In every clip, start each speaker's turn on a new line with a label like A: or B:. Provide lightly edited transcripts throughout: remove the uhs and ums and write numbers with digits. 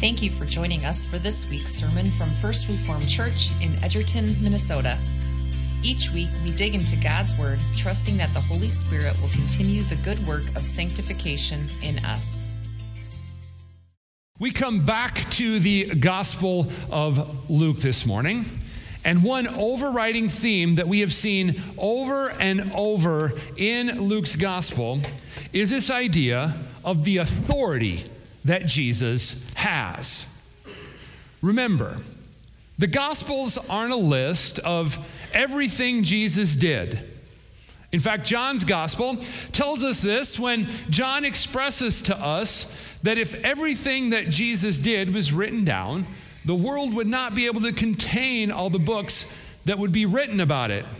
A: Thank you for joining us for this week's sermon from First Reformed Church in Edgerton, Minnesota. Each week, we dig into God's Word, trusting that the Holy Spirit will continue the good work of sanctification in us.
B: We come back to the Gospel of Luke this morning, and one overriding theme that we have seen over and over in Luke's Gospel is this idea of the authority that Jesus has. Remember, the Gospels aren't a list of everything Jesus did. In fact, John's Gospel tells us this when John expresses to us that if everything that Jesus did was written down, the world would not be able to contain all the books that would be written about it.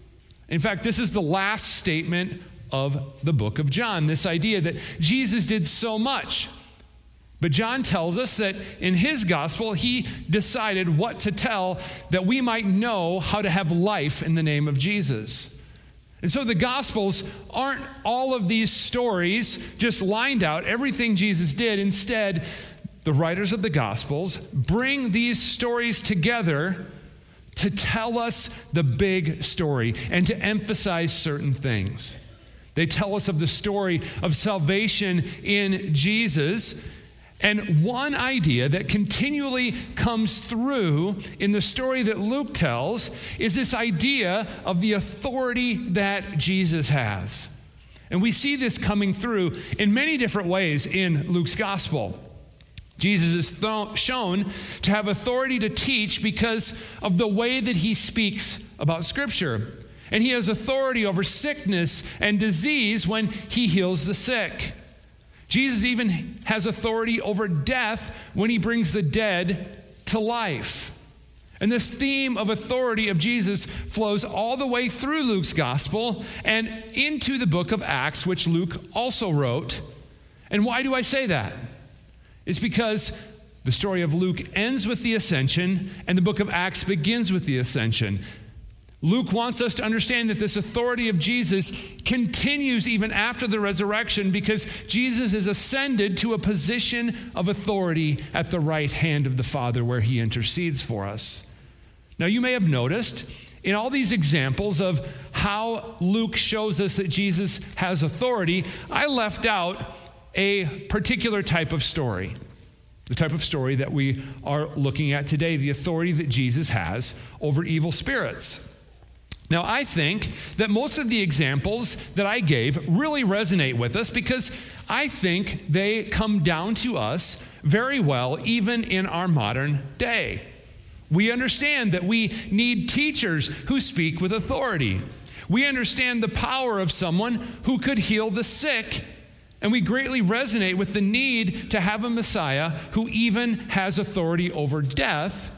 B: In fact, this is the last statement of the book of John, this idea that Jesus did so much. But John tells us that in his gospel, he decided what to tell that we might know how to have life in the name of Jesus. And so the Gospels aren't all of these stories just lined out, everything Jesus did. Instead, the writers of the Gospels bring these stories together to tell us the big story and to emphasize certain things. They tell us of the story of salvation in Jesus. And one idea that continually comes through in the story that Luke tells is this idea of the authority that Jesus has. And we see this coming through in many different ways in Luke's gospel. Jesus is shown to have authority to teach because of the way that he speaks about Scripture. And he has authority over sickness and disease when he heals the sick. Jesus even has authority over death when he brings the dead to life. And this theme of authority of Jesus flows all the way through Luke's gospel and into the book of Acts, which Luke also wrote. And why do I say that? It's because the story of Luke ends with the ascension and the book of Acts begins with the ascension. Luke wants us to understand that this authority of Jesus continues even after the resurrection because Jesus is ascended to a position of authority at the right hand of the Father where he intercedes for us. Now, you may have noticed in all these examples of how Luke shows us that Jesus has authority, I left out a particular type of story. The type of story that we are looking at today, the authority that Jesus has over evil spirits. Now, I think that most of the examples that I gave really resonate with us because I think they come down to us very well, even in our modern day. We understand that we need teachers who speak with authority. We understand the power of someone who could heal the sick, and we greatly resonate with the need to have a Messiah who even has authority over death.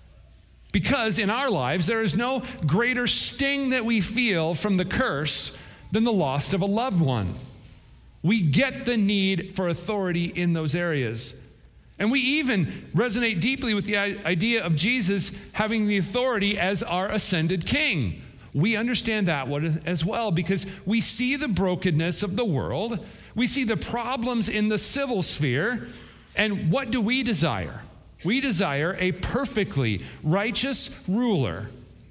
B: Because in our lives, there is no greater sting that we feel from the curse than the loss of a loved one. We get the need for authority in those areas. And we even resonate deeply with the idea of Jesus having the authority as our ascended king. We understand that one as well because we see the brokenness of the world. We see the problems in the civil sphere. And what do we desire? We desire a perfectly righteous ruler.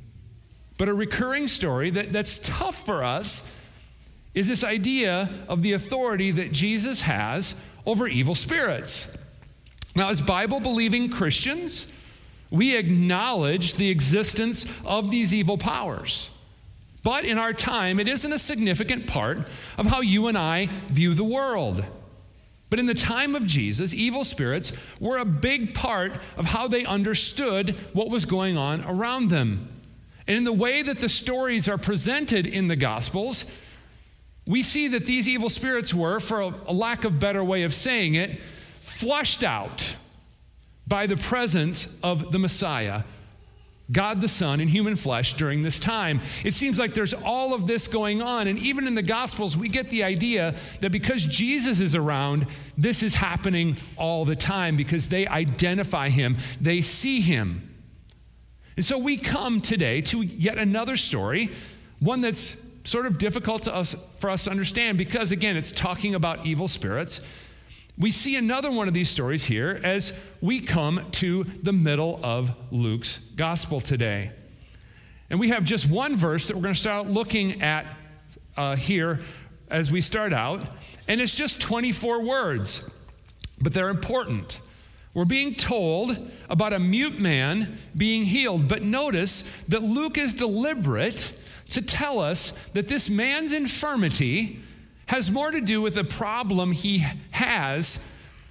B: But a recurring story that's tough for us is this idea of the authority that Jesus has over evil spirits. Now, as Bible-believing Christians, we acknowledge the existence of these evil powers. But in our time, it isn't a significant part of how you and I view the world. But in the time of Jesus, evil spirits were a big part of how they understood what was going on around them. And in the way that the stories are presented in the Gospels, we see that these evil spirits were, for a lack of better way of saying it, flushed out by the presence of the Messiah, God the Son in human flesh during this time. It seems like there's all of this going on, and even in the Gospels, we get the idea that because Jesus is around, this is happening all the time because they identify him, they see him. And so we come today to yet another story, one that's sort of difficult for us to understand because, again, it's talking about evil spirits. we see another one of these stories here as we come to the middle of Luke's gospel today. And we have just one verse that we're going to start looking at here as we start out, and it's just 24 words, but they're important. We're being told about a mute man being healed, but notice that Luke is deliberate to tell us that this man's infirmity has more to do with a problem he has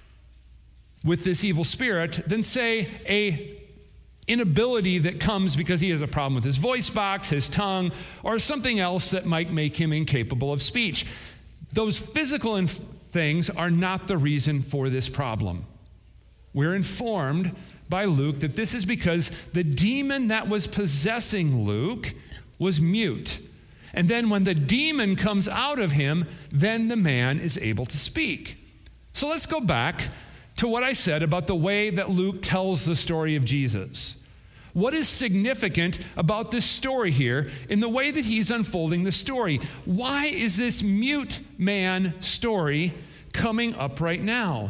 B: with this evil spirit than, say, a inability that comes because he has a problem with his voice box, his tongue, or something else that might make him incapable of speech. Those physical things are not the reason for this problem. We're informed by Luke that this is because the demon that was possessing Luke was mute. And then when the demon comes out of him, then the man is able to speak. So let's go back to what I said about the way that Luke tells the story of Jesus. What is significant about this story here in the way that he's unfolding the story? Why is this mute man story coming up right now?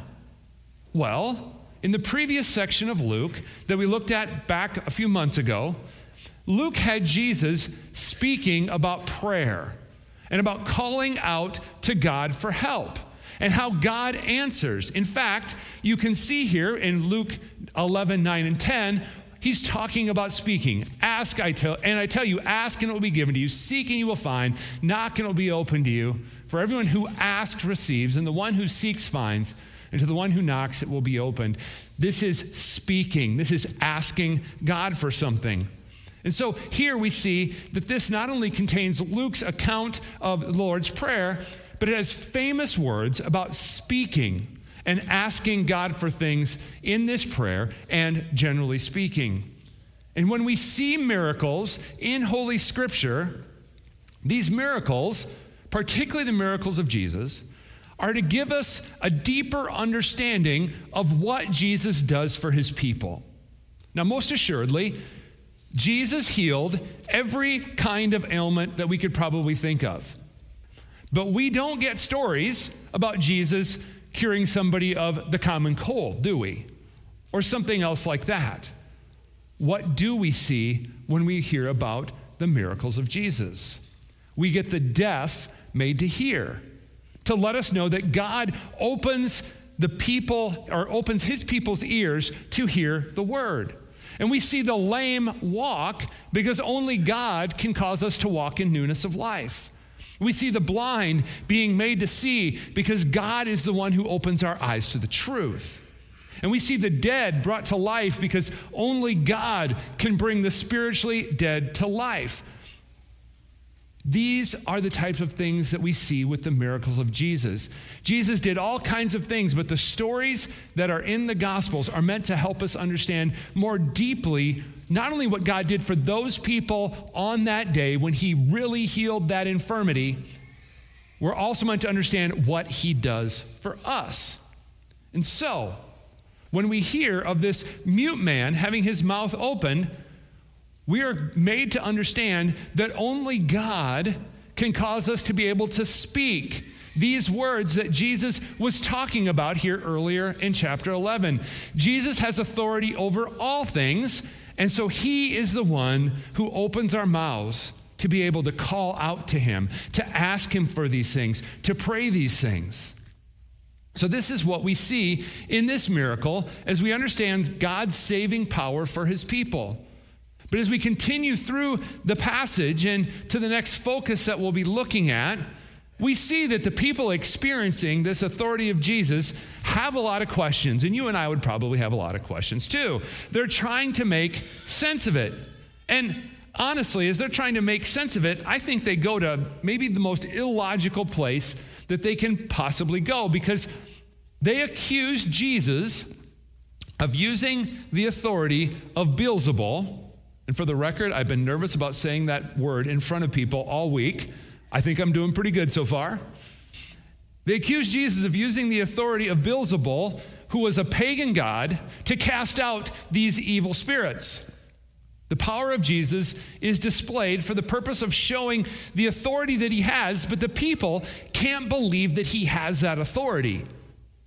B: Well, in the previous section of Luke that we looked at back a few months ago, Luke had Jesus speaking about prayer and about calling out to God for help and how God answers. In fact, you can see here in Luke 11, 9, and 10, he's talking about speaking. Ask, I tell you, ask and it will be given to you. Seek and you will find. Knock and it will be opened to you. For everyone who asks receives, and the one who seeks finds. And to the one who knocks it will be opened. This is speaking. This is asking God for something. And so here we see that this not only contains Luke's account of the Lord's Prayer, but it has famous words about speaking and asking God for things in this prayer and generally speaking. And when we see miracles in Holy Scripture, these miracles, particularly the miracles of Jesus, are to give us a deeper understanding of what Jesus does for his people. Now, most assuredly, Jesus healed every kind of ailment that we could probably think of. But we don't get stories about Jesus curing somebody of the common cold, do we? Or something else like that. What do we see when we hear about the miracles of Jesus? We get the deaf made to hear, to let us know that God opens his people's ears to hear the word. And we see the lame walk because only God can cause us to walk in newness of life. We see the blind being made to see because God is the one who opens our eyes to the truth. And we see the dead brought to life because only God can bring the spiritually dead to life. These are the types of things that we see with the miracles of Jesus. Jesus did all kinds of things, but the stories that are in the Gospels are meant to help us understand more deeply not only what God did for those people on that day when he really healed that infirmity, we're also meant to understand what he does for us. And so, when we hear of this mute man having his mouth open, we are made to understand that only God can cause us to be able to speak these words that Jesus was talking about here earlier in chapter 11. Jesus has authority over all things, and so he is the one who opens our mouths to be able to call out to him, to ask him for these things, to pray these things. So this is what we see in this miracle as we understand God's saving power for his people. But as we continue through the passage and to the next focus that we'll be looking at, we see that the people experiencing this authority of Jesus have a lot of questions, and you and I would probably have a lot of questions too. They're trying to make sense of it. And honestly, as they're trying to make sense of it, I think they go to maybe the most illogical place that they can possibly go, because they accuse Jesus of using the authority of Beelzebul. And for the record, I've been nervous about saying that word in front of people all week. I think I'm doing pretty good so far. They accuse Jesus of using the authority of Beelzebul, who was a pagan god, to cast out these evil spirits. The power of Jesus is displayed for the purpose of showing the authority that he has, but the people can't believe that he has that authority.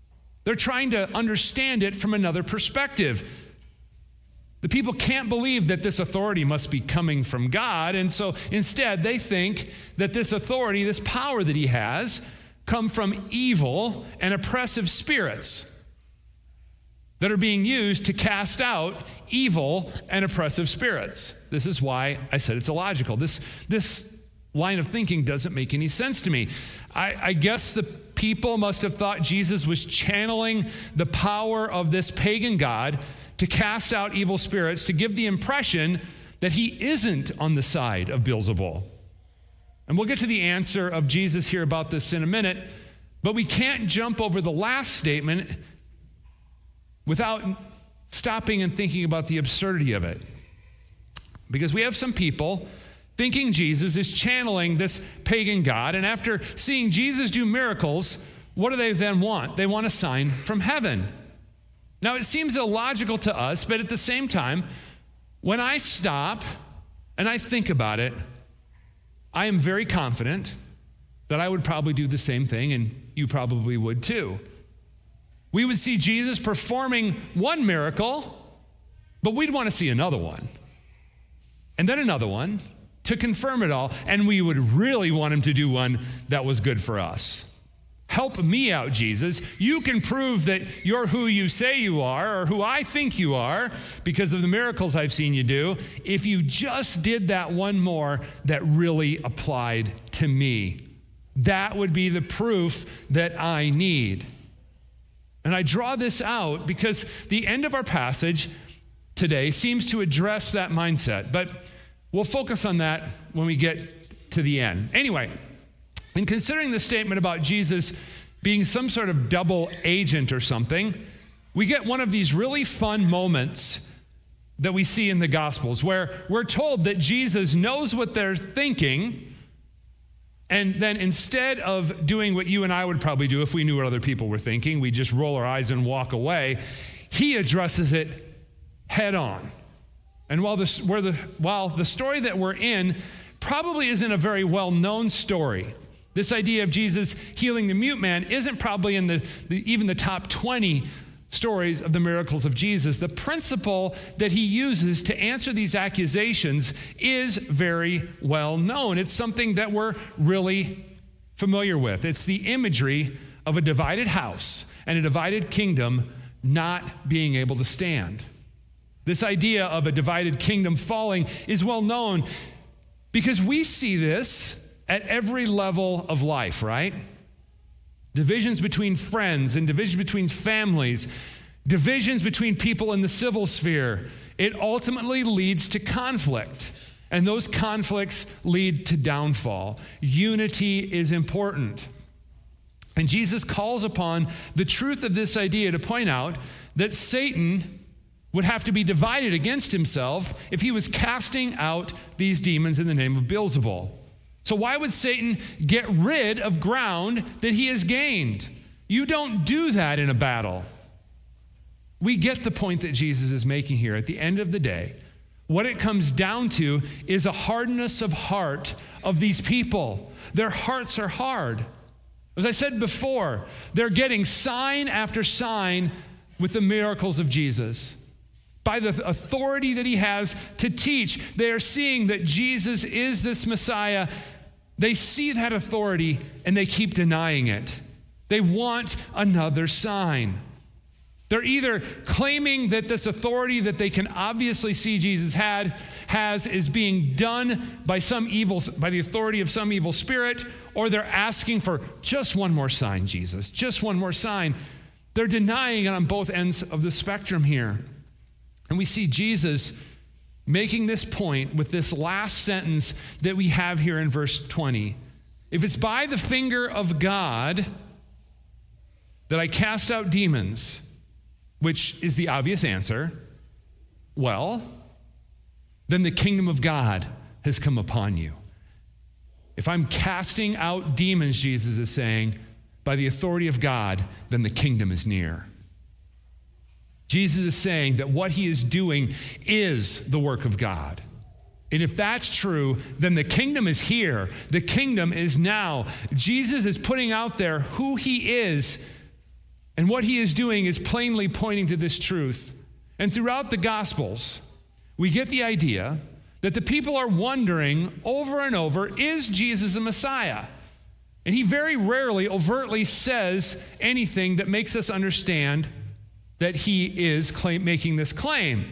B: They're trying to understand it from another perspective. The people can't believe that this authority must be coming from God, and so instead they think that this authority, this power that he has, come from evil and oppressive spirits that are being used to cast out evil and oppressive spirits. This is why I said it's illogical. This line of thinking doesn't make any sense to me. I guess the people must have thought Jesus was channeling the power of this pagan god to cast out evil spirits, to give the impression that he isn't on the side of Beelzebul. And we'll get to the answer of Jesus here about this in a minute, but we can't jump over the last statement without stopping and thinking about the absurdity of it. Because we have some people thinking Jesus is channeling this pagan god, and after seeing Jesus do miracles, what do they then want? They want a sign from heaven. Now, it seems illogical to us, but at the same time, when I stop and I think about it, I am very confident that I would probably do the same thing, and you probably would too. We would see Jesus performing one miracle, but we'd want to see another one, and then another one to confirm it all, and we would really want him to do one that was good for us. Help me out, Jesus. You can prove that you're who you say you are, or who I think you are, because of the miracles I've seen you do, if you just did that one more that really applied to me. That would be the proof that I need. And I draw this out because the end of our passage today seems to address that mindset, but we'll focus on that when we get to the end. Anyway, in considering the statement about Jesus being some sort of double agent or something, we get one of these really fun moments that we see in the Gospels where we're told that Jesus knows what they're thinking, and then instead of doing what you and I would probably do if we knew what other people were thinking, we just roll our eyes and walk away, he addresses it head on. And while the story that we're in probably isn't a very well-known story, this idea of Jesus healing the mute man isn't probably in even the top 20 stories of the miracles of Jesus. The principle that he uses to answer these accusations is very well known. It's something that we're really familiar with. It's the imagery of a divided house and a divided kingdom not being able to stand. This idea of a divided kingdom falling is well known because we see this at every level of life, right? Divisions between friends and divisions between families, divisions between people in the civil sphere. It ultimately leads to conflict, and those conflicts lead to downfall. Unity is important. And Jesus calls upon the truth of this idea to point out that Satan would have to be divided against himself if he was casting out these demons in the name of Beelzebul. So why would Satan get rid of ground that he has gained? You don't do that in a battle. We get the point that Jesus is making here. At the end of the day, what it comes down to is a hardness of heart of these people. Their hearts are hard. As I said before, they're getting sign after sign with the miracles of Jesus. By the authority that he has to teach, they are seeing that Jesus is this Messiah. They see that authority and they keep denying it. They want another sign. They're either claiming that this authority that they can obviously see Jesus has is being done by the authority of some evil spirit, or they're asking for just one more sign, Jesus, just one more sign. They're denying it on both ends of the spectrum here. And we see Jesus making this point with this last sentence that we have here in verse 20. If it's by the finger of God that I cast out demons, which is the obvious answer, well, then the kingdom of God has come upon you. If I'm casting out demons, Jesus is saying, by the authority of God, then the kingdom is near. Jesus is saying that what he is doing is the work of God. And if that's true, then the kingdom is here. The kingdom is now. Jesus is putting out there who he is And what he is doing is plainly pointing to this truth. And throughout the Gospels, we get the idea that the people are wondering over and over, is Jesus the Messiah? And he very rarely overtly says anything that makes us understand that he is making this claim.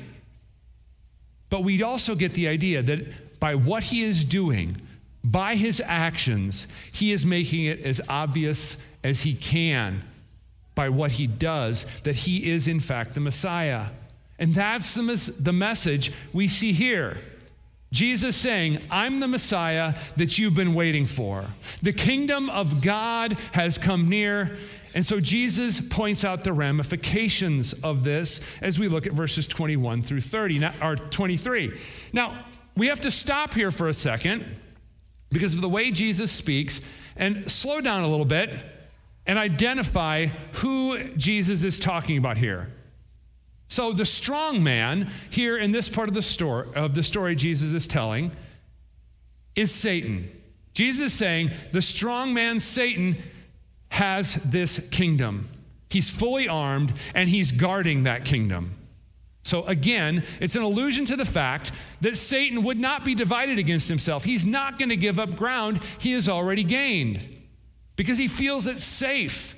B: But we also get the idea that by what he is doing, by his actions, he is making it as obvious as he can by what he does, that he is in fact the Messiah. And that's the message we see here. Jesus saying, I'm the Messiah that you've been waiting for. The kingdom of God has come near. And so Jesus points out the ramifications of this as we look at verses 21 through 23. Now, we have to stop here for a second because of the way Jesus speaks and slow down a little bit and identify who Jesus is talking about here. So the strong man here in this part of the story Jesus is telling is Satan. Jesus is saying the strong man Satan has this kingdom. He's fully armed and he's guarding that kingdom. So again, it's an allusion to the fact that Satan would not be divided against himself. He's not going to give up ground he has already gained because he feels it's safe.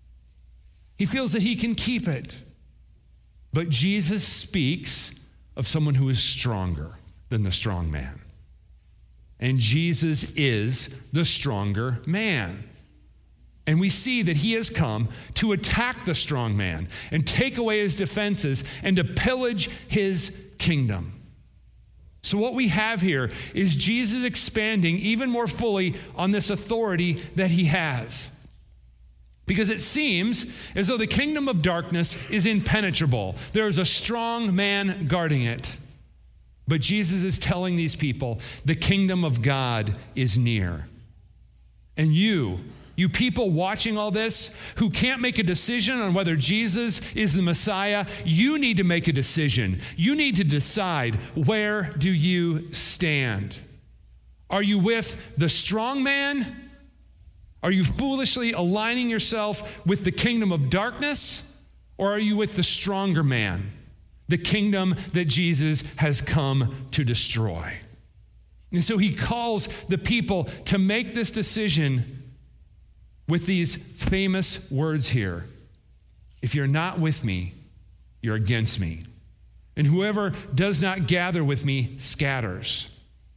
B: He feels that he can keep it. But Jesus speaks of someone who is stronger than the strong man. And Jesus is the stronger man. And we see that he has come to attack the strong man and take away his defenses and to pillage his kingdom. So what we have here is Jesus expanding even more fully on this authority that he has. Because it seems as though the kingdom of darkness is impenetrable. There is a strong man guarding it. But Jesus is telling these people, the kingdom of God is near. And you people watching all this who can't make a decision on whether Jesus is the Messiah, you need to make a decision. You need to decide, where do you stand? Are you with the strong man? Are you foolishly aligning yourself with the kingdom of darkness? Or are you with the stronger man, the kingdom that Jesus has come to destroy? And so he calls the people to make this decision with these famous words here. If you're not with me, you're against me. And whoever does not gather with me scatters.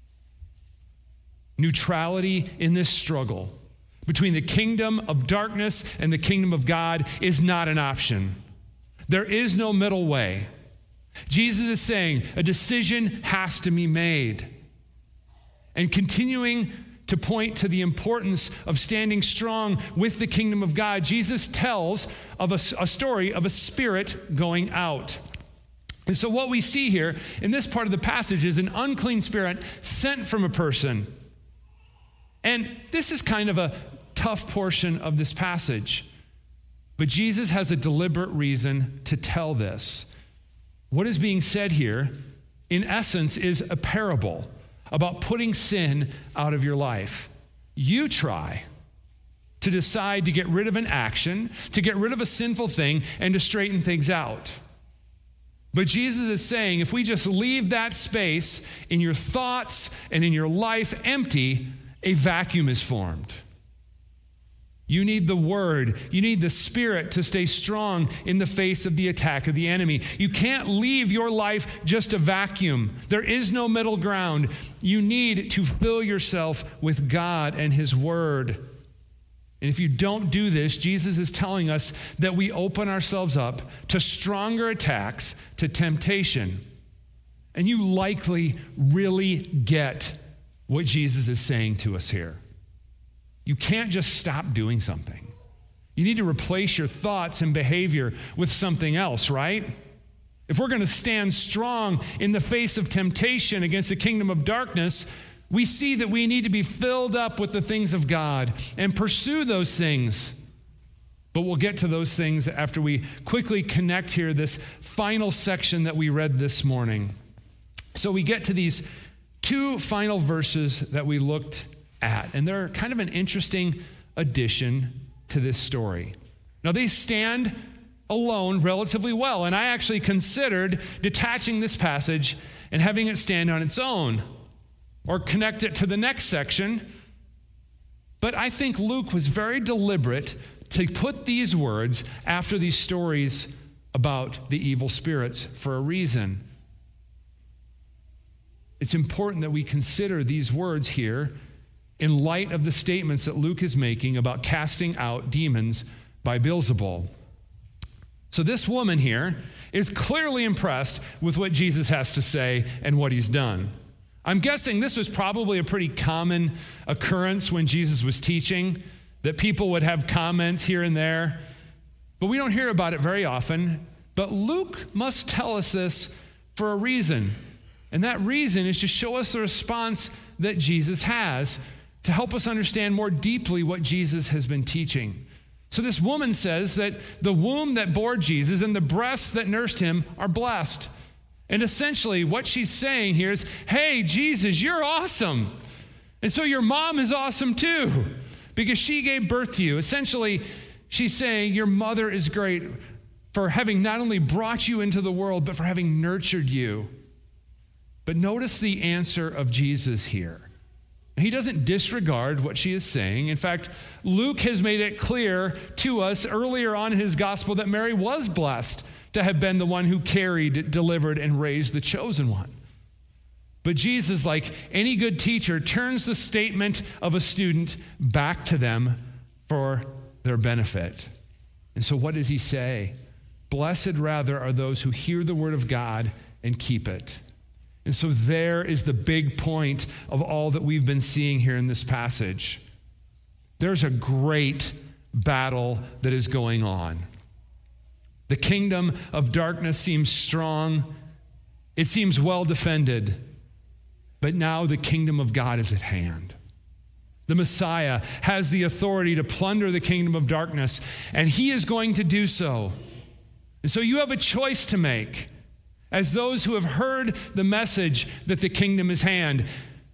B: Neutrality in this struggle between the kingdom of darkness and the kingdom of God is not an option. There is no middle way. Jesus is saying a decision has to be made. And continuing to point to the importance of standing strong with the kingdom of God, Jesus tells of a story of a spirit going out. And so what we see here in this part of the passage is an unclean spirit sent from a person. And this is kind of a tough portion of this passage. But Jesus has a deliberate reason to tell this. What is being said here, in essence, is a parable about putting sin out of your life. You try to decide to get rid of an action, to get rid of a sinful thing, and to straighten things out. But Jesus is saying, if we just leave that space in your thoughts and in your life empty, a vacuum is formed. You need the word. You need the Spirit to stay strong in the face of the attack of the enemy. You can't leave your life just a vacuum. There is no middle ground. You need to fill yourself with God and His word. And if you don't do this, Jesus is telling us that we open ourselves up to stronger attacks, to temptation. And you likely really get what Jesus is saying to us here. You can't just stop doing something. You need to replace your thoughts and behavior with something else, right? If we're going to stand strong in the face of temptation against the kingdom of darkness, we see that we need to be filled up with the things of God and pursue those things. But we'll get to those things after we quickly connect here this final section that we read this morning. So we get to these two final verses that we looked at, and they're kind of an interesting addition to this story. Now, they stand alone relatively well, and I actually considered detaching this passage and having it stand on its own or connect it to the next section. But I think Luke was very deliberate to put these words after these stories about the evil spirits for a reason. It's important that we consider these words here in light of the statements that Luke is making about casting out demons by Beelzebul. So this woman here is clearly impressed with what Jesus has to say and what he's done. I'm guessing this was probably a pretty common occurrence when Jesus was teaching, that people would have comments here and there, but we don't hear about it very often. But Luke must tell us this for a reason, and that reason is to show us the response that Jesus has, to help us understand more deeply what Jesus has been teaching. So this woman says that the womb that bore Jesus and the breasts that nursed him are blessed. And essentially what she's saying here is, hey, Jesus, you're awesome. And so your mom is awesome too, because she gave birth to you. Essentially, she's saying your mother is great for having not only brought you into the world, but for having nurtured you. But notice the answer of Jesus here. He doesn't disregard what she is saying. In fact, Luke has made it clear to us earlier on in his gospel that Mary was blessed to have been the one who carried, delivered, and raised the chosen one. But Jesus, like any good teacher, turns the statement of a student back to them for their benefit. And so what does he say? Blessed rather are those who hear the word of God and keep it. And so there is the big point of all that we've been seeing here in this passage. There's a great battle that is going on. The kingdom of darkness seems strong. It seems well defended. But now the kingdom of God is at hand. The Messiah has the authority to plunder the kingdom of darkness, and he is going to do so. And so you have a choice to make. As those who have heard the message that the kingdom is hand,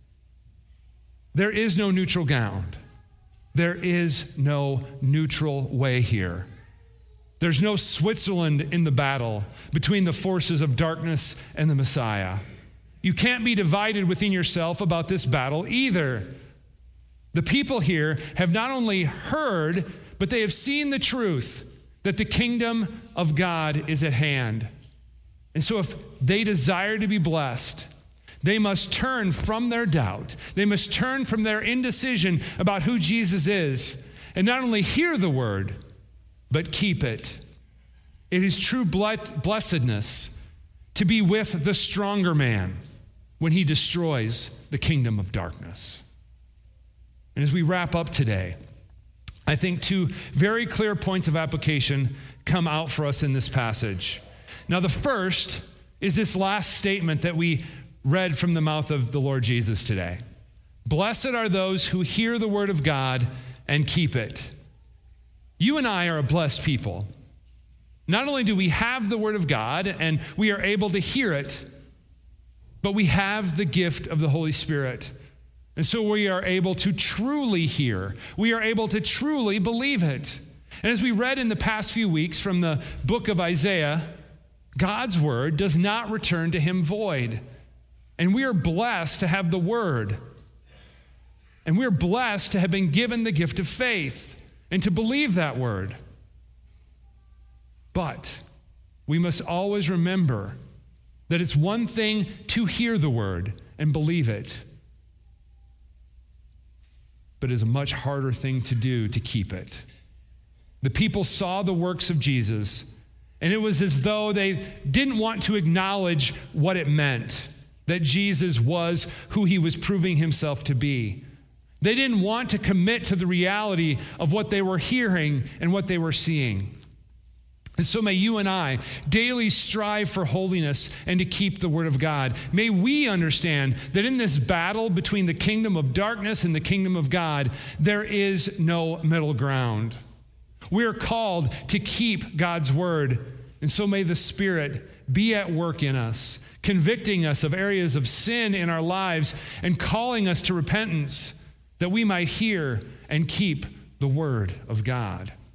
B: there is no neutral ground. There is no neutral way here. There's no Switzerland in the battle between the forces of darkness and the Messiah. You can't be divided within yourself about this battle either. The people here have not only heard, but they have seen the truth that the kingdom of God is at hand. And so if they desire to be blessed, they must turn from their doubt. They must turn from their indecision about who Jesus is and not only hear the word, but keep it. It is true blessedness to be with the stronger man when he destroys the kingdom of darkness. And as we wrap up today, I think two very clear points of application come out for us in this passage. Now, the first is this last statement that we read from the mouth of the Lord Jesus today. Blessed are those who hear the word of God and keep it. You and I are a blessed people. Not only do we have the word of God and we are able to hear it, but we have the gift of the Holy Spirit. And so we are able to truly hear. We are able to truly believe it. And as we read in the past few weeks from the book of Isaiah, God's word does not return to him void. And we are blessed to have the word. And we're blessed to have been given the gift of faith and to believe that word. But we must always remember that it's one thing to hear the word and believe it, but it's a much harder thing to do to keep it. The people saw the works of Jesus, and it was as though they didn't want to acknowledge what it meant, that Jesus was who he was proving himself to be. They didn't want to commit to the reality of what they were hearing and what they were seeing. And so may you and I daily strive for holiness and to keep the word of God. May we understand that in this battle between the kingdom of darkness and the kingdom of God, there is no middle ground. We are called to keep God's word. And so may the Spirit be at work in us, convicting us of areas of sin in our lives and calling us to repentance, that we might hear and keep the word of God.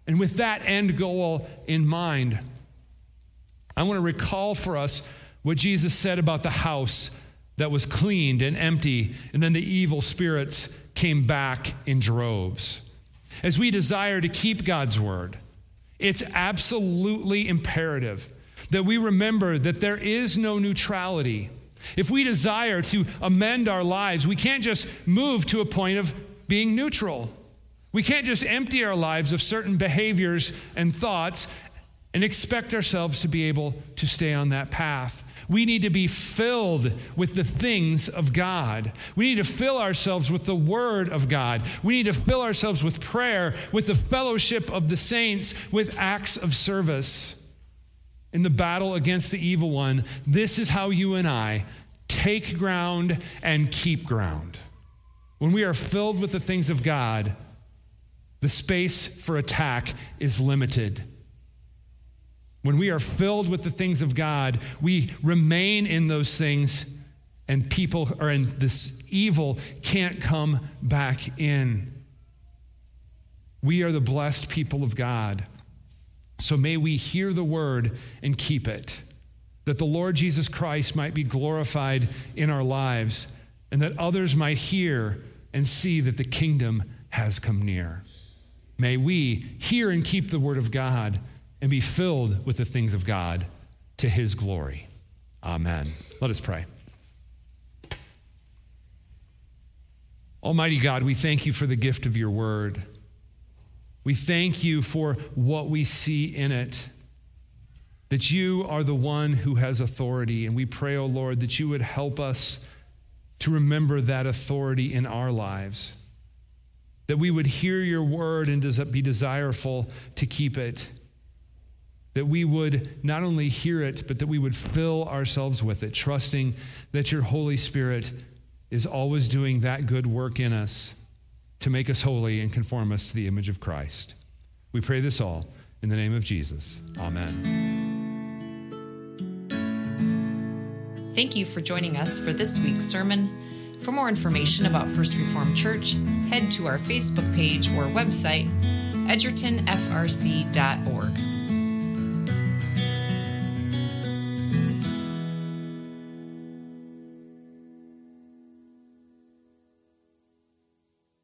B: And with that end goal in mind, I want to recall for us what Jesus said about the house that was cleaned and empty, and then the evil spirits came back in droves. As we desire to keep God's word, it's absolutely imperative that we remember that there is no neutrality. If we desire to amend our lives, we can't just move to a point of being neutral. We can't just empty our lives of certain behaviors and thoughts and expect ourselves to be able to stay on that path. We need to be filled with the things of God. We need to fill ourselves with the Word of God. We need to fill ourselves with prayer, with the fellowship of the saints, with acts of service. In the battle against the evil one, this is how you and I take ground and keep ground. When we are filled with the things of God, the space for attack is limited. When we are filled with the things of God, we remain in those things, and people are in this evil can't come back in. We are the blessed people of God. So may we hear the word and keep it, that the Lord Jesus Christ might be glorified in our lives, and that others might hear and see that the kingdom has come near. May we hear and keep the word of God and be filled with the things of God to his glory. Amen. Let us pray. Almighty God, we thank you for the gift of your word. We thank you for what we see in it, that you are the one who has authority. And we pray, O Lord, that you would help us to remember that authority in our lives, that we would hear your word and be desireful to keep it, that we would not only hear it, but that we would fill ourselves with it, trusting that your Holy Spirit is always doing that good work in us to make us holy and conform us to the image of Christ. We pray this all in the name of Jesus. Amen.
A: Thank you for joining us for this week's sermon. For more information about First Reformed Church, head to our Facebook page or website, edgertonfrc.org.